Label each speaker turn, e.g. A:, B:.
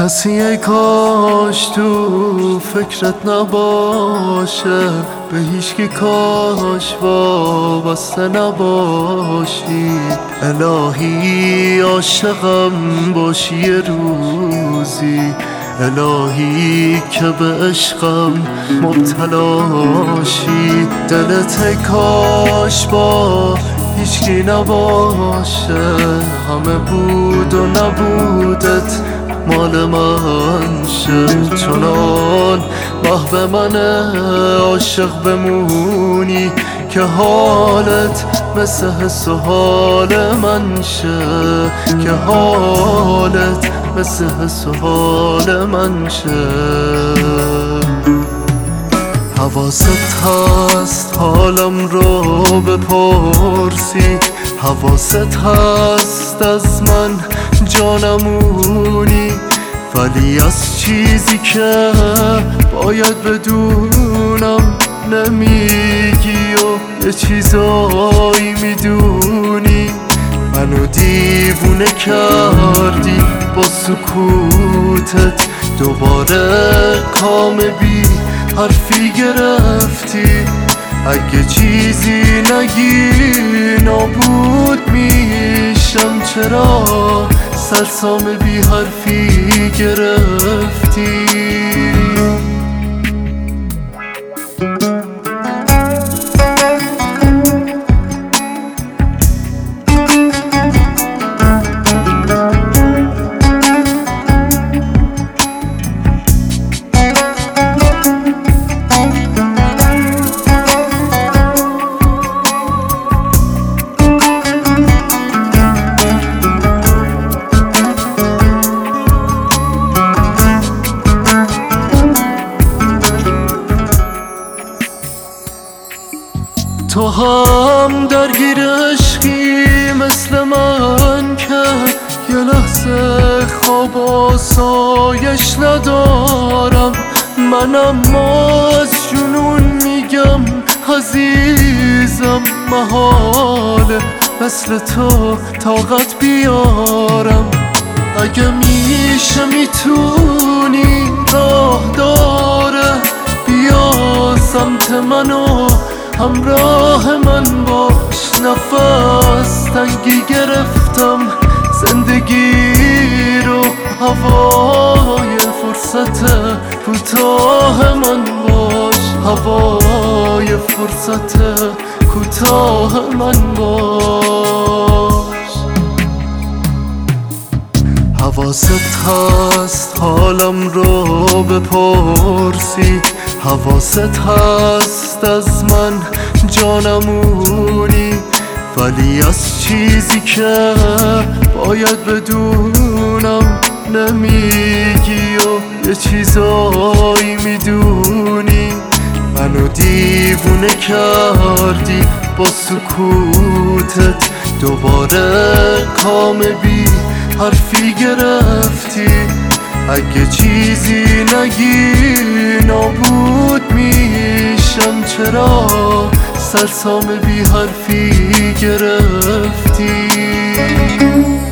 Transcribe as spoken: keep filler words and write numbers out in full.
A: کسی ای کاش تو فکرت نباشه، به هیچکی کاش وابسته نباشی. الهی عاشقم باشی یه روزی، الهی که به عشقم مبتلاشی. دلت ای کاش با هیچکی نباشه، همه بود و نبودت مال من شه. چنان محو من عاشق بمونی که حالت مثل حس و حال من شه، که حالت مثل حس و حال من شه. حواست هست حالم رو بپرسی، حواست هست از من جانمونی، ولی از چیزی که باید بدونم نمیگی و یه چیزایی میدونی. منو دیوونه کردی با سکوتت، دوباره کام بی حرفی گرفتی. اگه چیزی نگی نابود میشم، چرا سرسام بی حرفی گرفتی؟ تو هم درگیر عشقی مثل من که یه لحظه خواب آسایش ندارم. منم از جنون میگم عزیزم، محاله مثل تو طاقت بیارم. اگه میشه میتونی راه داره بیا سمت منو همراه من باش. نفس تنگی گرفتم زندگی رو، هوای فرصت کوتاه من باش، هوای فرصت کوتاه من باش. حواست هست حالم رو بپرسی، حواست هست از من جانمونی، ولی از چیزی که باید بدونم نمیگی و یه چیزایی میدونی. منو دیوونه کردی با سکوتت، دوباره کام بی حرفی گرفتی. اگه چیزی نگی نابود میشم، چرا سرسام بی حرفی گرفتی؟